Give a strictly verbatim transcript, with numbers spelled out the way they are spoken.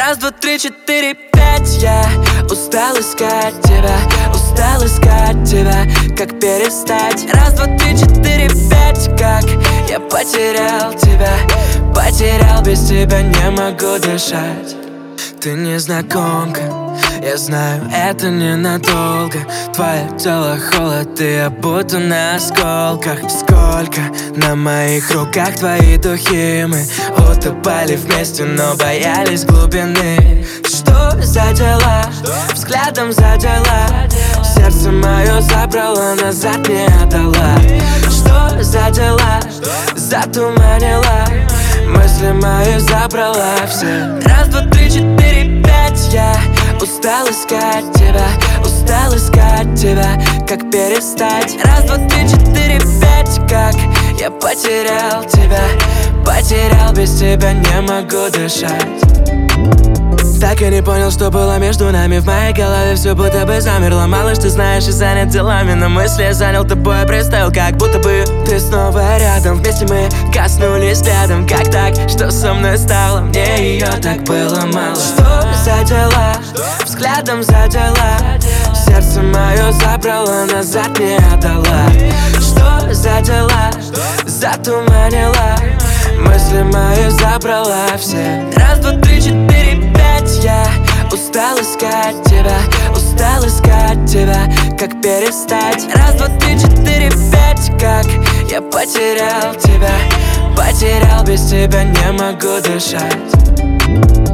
Раз, два, три, четыре, пять. Я устал искать тебя, устал искать тебя. Как перестать? Раз, два, три, четыре, пять. Как я потерял тебя, потерял, без тебя не могу дышать. Ты незнакомка, я знаю, это ненадолго. Твое тело холод, и я будто на осколках. Сколько на моих руках твои духи. Мы утопали вместе, но боялись глубины. Что за дела? Взглядом задела. Сердце мое забрало, назад не отдала. Что за дела? Затуманила. Мысли мои забрала все. Раз, два, три, четыре, пять. Я устал искать тебя, устал искать тебя. Как перестать? Раз, два, три, четыре, пять. Как я потерял тебя, потерял, без тебя не могу дышать. Так и не понял, что было между нами. В моей голове все будто бы замерло. Малыш, ты знаешь, и занят делами. На мысли я занял тобой, я представил, как будто бы ты снова рядом. Вместе мы коснулись взглядом. Как так, что со мной стало? Мне ее так было мало. Что за дела? Взглядом задела. Сердце мое забрало, назад не отдала. Что за дела? Затуманила. Мысли мои забрала все. Раз, два, три, четыре, пять. Я устал искать тебя, устал искать тебя. Как перестать? Раз, два, три, четыре, пять. Как я потерял тебя, потерял, без тебя не могу дышать.